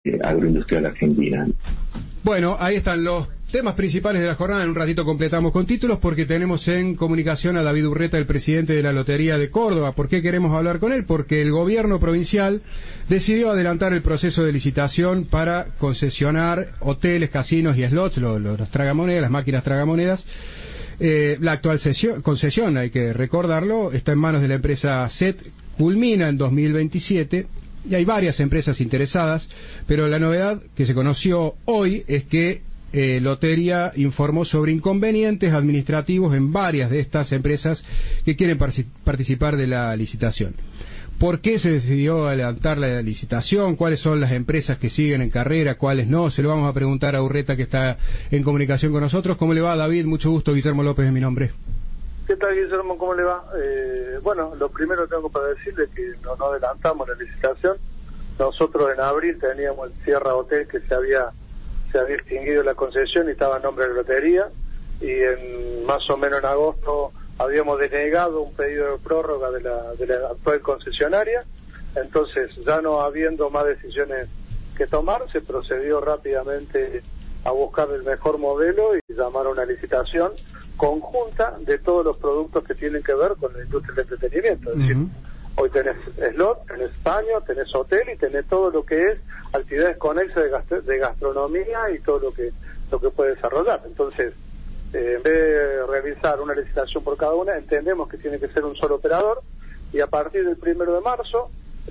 agroindustrial argentina. Bueno, ahí están los temas principales de la jornada. En un ratito completamos con títulos porque tenemos en comunicación a David Urreta, el presidente de la Lotería de Córdoba. ¿Por qué queremos hablar con él? Porque el gobierno provincial decidió adelantar el proceso de licitación para concesionar hoteles, casinos y slots, los tragamonedas, las máquinas tragamonedas. La actual concesión, hay que recordarlo, está en manos de la empresa SET, culmina en 2027 y hay varias empresas interesadas, pero la novedad que se conoció hoy es que Lotería informó sobre inconvenientes administrativos en varias de estas empresas que quieren participar de la licitación. ¿Por qué se decidió adelantar la licitación? ¿Cuáles son las empresas que siguen en carrera? ¿Cuáles no? Se lo vamos a preguntar a Urreta, que está en comunicación con nosotros. ¿Cómo le va, David? Mucho gusto. Guillermo López es mi nombre. ¿Qué tal, Guillermo? ¿Cómo le va? Bueno, lo primero tengo para decirle que no adelantamos la licitación. Nosotros en abril teníamos el Sierra Hotel, que se había extinguido la concesión y estaba en nombre de la Lotería, y en más o menos en agosto habíamos denegado un pedido de prórroga de la actual concesionaria. Entonces, ya no habiendo más decisiones que tomar, se procedió rápidamente a buscar el mejor modelo y llamar a una licitación conjunta de todos los productos que tienen que ver con la industria del entretenimiento. Es decir, hoy tenés slot, tenés baño, tenés hotel y tenés todo lo que es actividades conexas de gastronomía y todo lo que puede desarrollar. Entonces, en vez de realizar una licitación por cada una, entendemos que tiene que ser un solo operador, y a partir del 1 de marzo,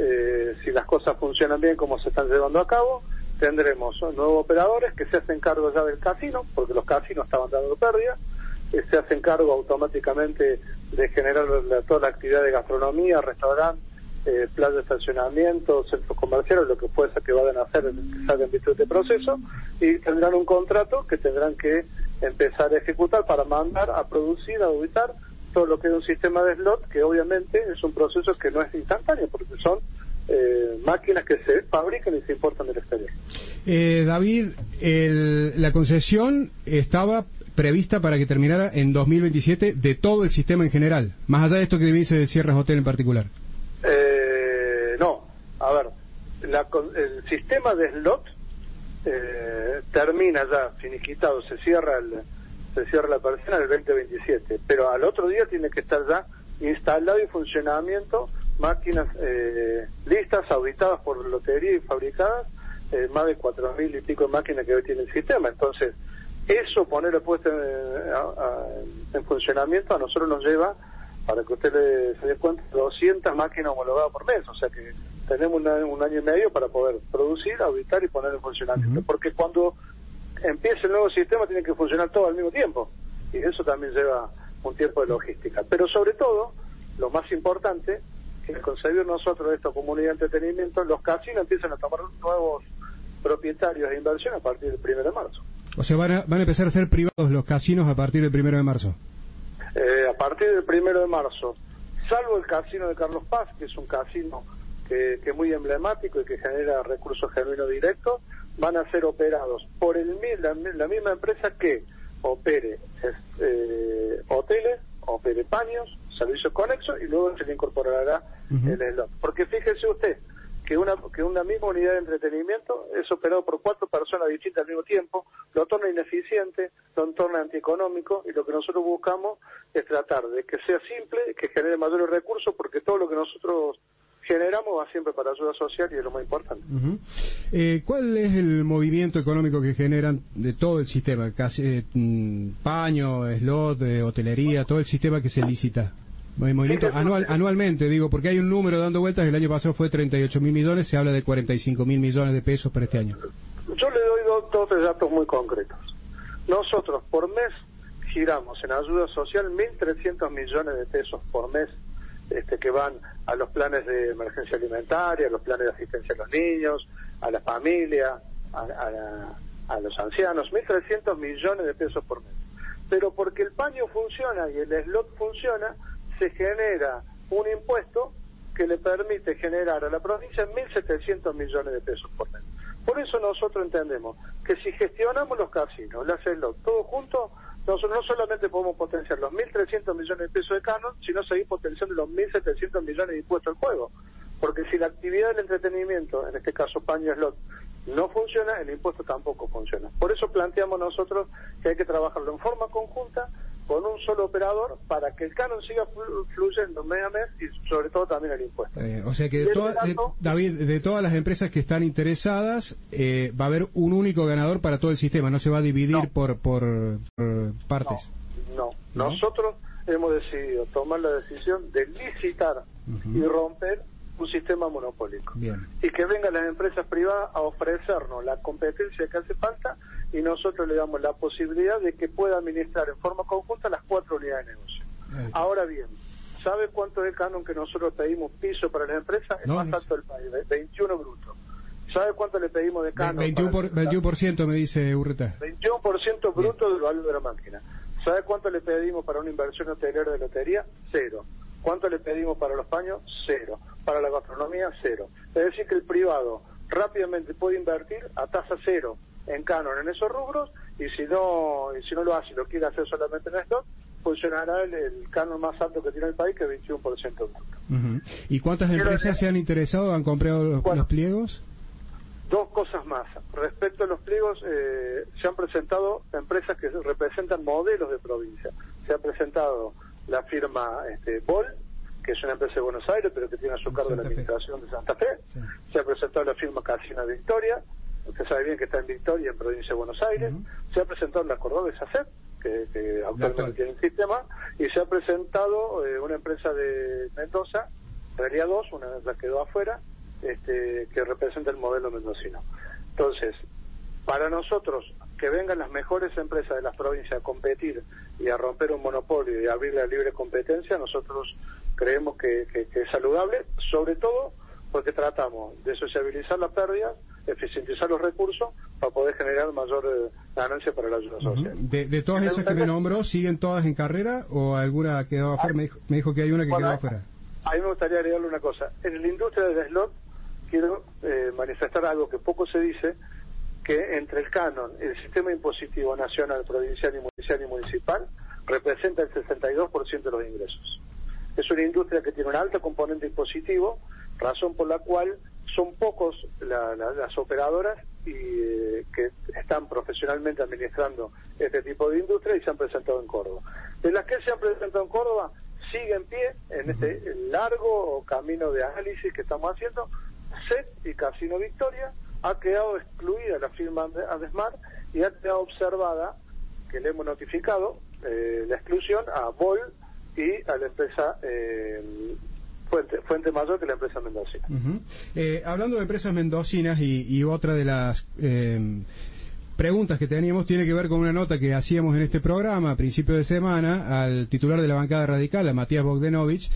si las cosas funcionan bien como se están llevando a cabo, tendremos nuevos operadores que se hacen cargo ya del casino, porque los casinos estaban dando pérdida, se hacen cargo automáticamente de generar toda la actividad de gastronomía, restaurante, plazas de estacionamiento, centros comerciales, lo que puede ser que vayan a hacer que salgan dentro de este proceso, y tendrán un contrato que tendrán que empezar a ejecutar para mandar a producir, a auditar todo lo que es un sistema de slot, que obviamente es un proceso que no es instantáneo, porque son máquinas que se fabrican y se importan del exterior. David, la concesión estaba prevista para que terminara en 2027 de todo el sistema en general, más allá de esto que dice de Sierra Hotel en particular. No, a ver, el sistema de slot termina ya finiquitado, se cierra la persiana en el 2027, pero al otro día tiene que estar ya instalado y en funcionamiento máquinas listas, auditadas por Lotería y fabricadas, más de 4.000 y pico de máquinas que hoy tiene el sistema. Entonces, eso, ponerlo puesto en funcionamiento, a nosotros nos lleva, para que usted se dé cuenta, 200 máquinas homologadas por mes. O sea que tenemos un año y medio para poder producir, auditar y poner en funcionamiento. Porque cuando empiece el nuevo sistema tiene que funcionar todo al mismo tiempo, y eso también lleva un tiempo de logística. Pero sobre todo, lo más importante, que al concebir nosotros esta comunidad de entretenimiento, los casinos empiezan a tomar nuevos propietarios de inversión a partir del 1 de marzo. O sea, van a empezar a ser privados los casinos a partir del 1 de marzo. A partir del 1 de marzo, salvo el casino de Carlos Paz, que es un casino que es muy emblemático y que genera recursos genuinos directos, van a ser operados por la misma empresa que opere hoteles, opere baños, servicios conexos, y luego se le incorporará el slot. Porque fíjese usted que una misma unidad de entretenimiento es operado por 4 personas distintas al mismo tiempo, lo torna ineficiente, lo torna antieconómico, y lo que nosotros buscamos es tratar de que sea simple, que genere mayores recursos, porque todo lo que nosotros generamos va siempre para ayuda social, y es lo más importante. ¿Cuál es el movimiento económico que generan de todo el sistema? Paño, slot, hotelería, todo el sistema que se licita. Movimiento anualmente, digo, porque hay un número dando vueltas. El año pasado fue 38.000 millones, se habla de 45.000 millones de pesos para este año. Yo le doy dos datos muy concretos. Nosotros por mes giramos en ayuda social 1.300 millones de pesos por mes, que van a los planes de emergencia alimentaria, a los planes de asistencia a los niños, a la familia, a los ancianos, 1.300 millones de pesos por mes. Pero porque el paño funciona y el slot funciona, se genera un impuesto que le permite generar a la provincia 1.700 millones de pesos por mes. Por eso nosotros entendemos que si gestionamos los casinos, las slot, todo junto, nosotros no solamente podemos potenciar los 1.300 millones de pesos de canon, sino seguir potenciando los 1.700 millones de impuestos al juego. Porque si la actividad del entretenimiento, en este caso paño slot, no funciona, el impuesto tampoco funciona. Por eso planteamos nosotros que hay que trabajarlo en forma conjunta con un solo operador para que el canon siga fluyendo mes a mes y sobre todo también el impuesto. O sea que David, de todas las empresas que están interesadas, va a haber un único ganador para todo el sistema, no se va a dividir por partes. No, nosotros hemos decidido tomar la decisión de licitar y romper un sistema monopólico. Bien. Y que vengan las empresas privadas a ofrecernos la competencia que hace falta y nosotros le damos la posibilidad de que pueda administrar en forma conjunta las 4 unidades de negocio. Ahora bien, ¿sabe cuánto es el canon que nosotros pedimos piso para las empresas? Es más alto del país, 21 brutos. ¿Sabe cuánto le pedimos de canon? 21% me dice Urreta. 21% bruto del valor de la máquina. ¿Sabe cuánto le pedimos para una inversión hotelera de lotería? 0. ¿Cuánto le pedimos para los paños? 0. Para la gastronomía, 0. Es decir, que el privado rápidamente puede invertir a tasa 0 en canon en esos rubros, y si no lo hace y lo quiere hacer solamente en stock, funcionará el canon más alto que tiene el país, que es 21% bruto. ¿Y cuántas empresas se han interesado, han comprado los pliegos? 2 cosas más. Respecto a los pliegos, se han presentado empresas que representan modelos de provincia. Se ha presentado la firma Bol, que es una empresa de Buenos Aires, pero que tiene a su cargo la administración de Santa Fe. Sí. Se ha presentado la firma Casino Victoria, usted sabe bien que está en Victoria, en provincia de Buenos Aires. Se ha presentado la Cordobesa SACEP, que actualmente tiene el sistema, y se ha presentado una empresa de Mendoza, Realidad 2, una la quedó afuera, que representa el modelo mendocino. Entonces, para nosotros, que vengan las mejores empresas de las provincias a competir y a romper un monopolio y a abrir la libre competencia, nosotros creemos que es saludable, sobre todo porque tratamos de sociabilizar las pérdidas, eficientizar los recursos para poder generar mayor ganancia para la ayuda social. De todas esas que me nombró, ¿siguen todas en carrera o alguna quedó afuera? Me dijo que hay una que quedó afuera. A mí me gustaría agregarle una cosa. En la industria del slot quiero manifestar algo que poco se dice, que entre el canon, el sistema impositivo nacional, provincial y municipal, representa el 62% de los ingresos. Es una industria que tiene un alto componente impositivo, razón por la cual son pocos las operadoras que están profesionalmente administrando este tipo de industria y se han presentado en Córdoba. De las que se han presentado en Córdoba, sigue en pie en este largo camino de análisis que estamos haciendo. SET y Casino Victoria ha quedado excluida la firma Adesmar y ha quedado observada, que le hemos notificado la exclusión a Bol y a la empresa Fuente Mayor, que es la empresa mendocina. Hablando de empresas mendocinas y otra de las preguntas que teníamos tiene que ver con una nota que hacíamos en este programa a principio de semana al titular de la bancada radical, a Matías Bogdanovich,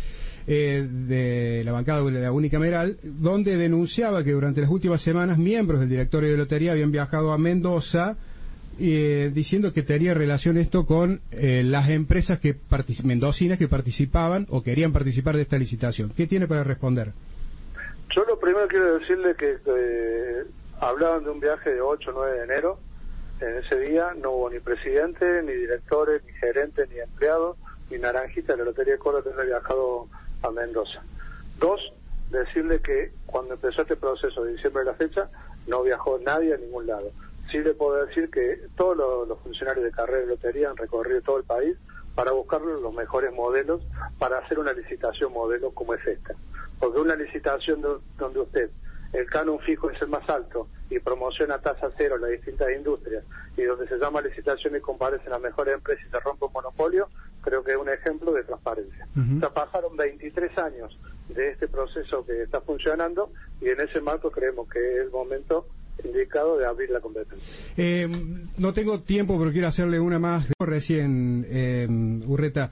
de la bancada de la unicameral, donde denunciaba que durante las últimas semanas miembros del directorio de lotería habían viajado a Mendoza, diciendo que tenía relación esto con las empresas mendocinas que participaban o querían participar de esta licitación. ¿Qué tiene para responder? Yo lo primero quiero decirle que hablaban de un viaje de 8 o 9 de enero. En ese día no hubo ni presidente, ni directores, ni gerentes, ni empleados, ni naranjita de la Lotería de Córdoba que haya viajado a Mendoza. 2, decirle que cuando empezó este proceso de diciembre de la fecha, no viajó nadie a ningún lado. Sí le puedo decir que todos los funcionarios de carrera de lotería han recorrido todo el país para buscar los mejores modelos para hacer una licitación modelo como es esta. Porque una licitación donde usted, el canon fijo es el más alto y promociona tasa cero las distintas industrias y donde se llama licitación y comparecen las mejores empresas y se rompe un monopolio, creo que es un ejemplo de transparencia. O sea, pasaron 23 años de este proceso que está funcionando y en ese marco creemos que es el momento indicado de abrir la competencia. No tengo tiempo, pero quiero hacerle una más recién, Urreta.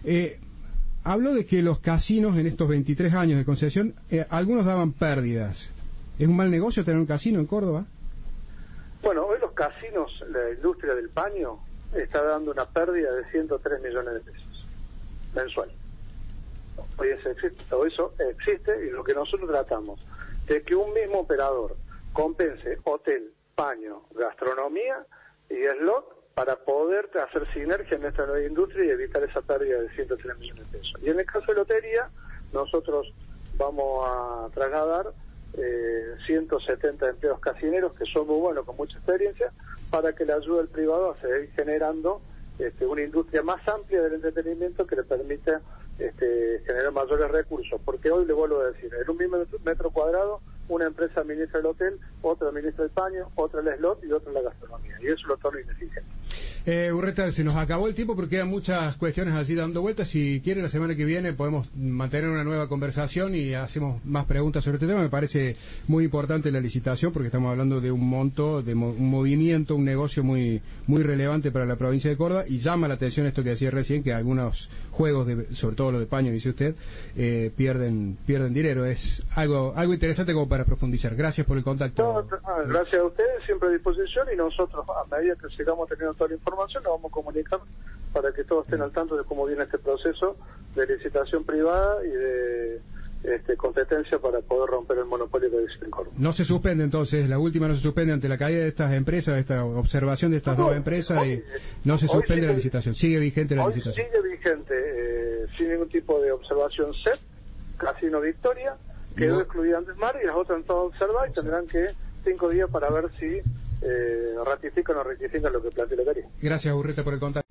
Habló de que los casinos en estos 23 años de concesión, algunos daban pérdidas. ¿Es un mal negocio tener un casino en Córdoba? Bueno, hoy los casinos, la industria del paño, está dando una pérdida de 103 millones de pesos mensual. Hoy eso existe y lo que nosotros tratamos de que un mismo operador compense hotel, paño, gastronomía y slot para poder hacer sinergia en esta nueva industria y evitar esa pérdida de 103 millones de pesos. Y en el caso de lotería, nosotros vamos a trasladar 170 empleados casineros que son muy buenos, con mucha experiencia, para que le ayude al privado a seguir generando una industria más amplia del entretenimiento que le permita generar mayores recursos, porque hoy le vuelvo a decir, en un mismo metro cuadrado una empresa administra el hotel, otra administra el paño, otra el slot y otra la gastronomía, y eso lo torna ineficiente. Urreta, se nos acabó el tiempo porque quedan muchas cuestiones así dando vueltas. Si quiere, la semana que viene podemos mantener una nueva conversación y hacemos más preguntas sobre este tema. Me parece muy importante la licitación porque estamos hablando de un monto, de un movimiento, un negocio muy relevante para la provincia de Córdoba, y llama la atención esto que decía recién, que algunos juegos, sobre todo los de paño, dice usted, pierden dinero. Es algo interesante como para profundizar. Gracias por el contacto. Gracias a ustedes, siempre a disposición, y nosotros, a medida que sigamos teniendo toda la información, nos vamos a comunicar para que todos estén al tanto de cómo viene este proceso de licitación privada y de competencia para poder romper el monopolio que existe en Córdoba. No se suspende entonces, la última no se suspende ante la caída de estas empresas, de esta observación de estas dos empresas, y no se suspende la licitación, sigue vigente la licitación. Sigue vigente, sin ningún tipo de observación CEP, Casino Victoria, quedó excluida antes Mar, y las otras han estado observadas y tendrán que 5 días para ver si ratifican o rectifican lo que plantea la tarea. Gracias, Urreta, por el contacto.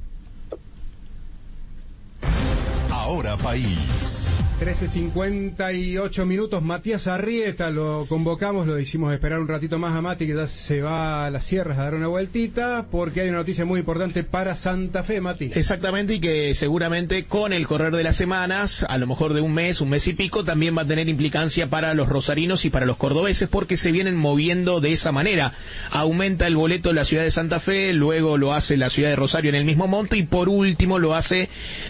Ahora País. 13:58. Matías Arrieta, lo convocamos, lo hicimos esperar un ratito más a Mati, que ya se va a las sierras a dar una vueltita, porque hay una noticia muy importante para Santa Fe, Mati. Exactamente, y que seguramente con el correr de las semanas, a lo mejor de un mes y pico, también va a tener implicancia para los rosarinos y para los cordobeses, porque se vienen moviendo de esa manera. Aumenta el boleto de la ciudad de Santa Fe, luego lo hace la ciudad de Rosario en el mismo monto, y por último lo hace